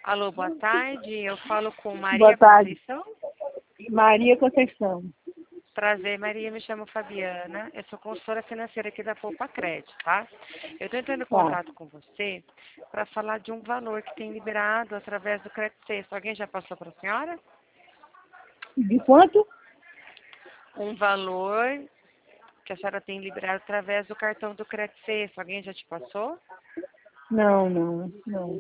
Alô, boa tarde. Eu falo com Boa Maria tarde. Conceição. Maria Conceição. Prazer, Maria. Me chamo Fabiana. Eu sou consultora financeira aqui da Poupa Crédito, tá? Eu estou entrando em Tá. contato com você para falar de um valor que tem liberado através do Crédito Sexto. Alguém já passou para a senhora? De quanto? Um valor que a senhora tem liberado através do cartão do Crédito Sexto. Alguém já te passou? Não.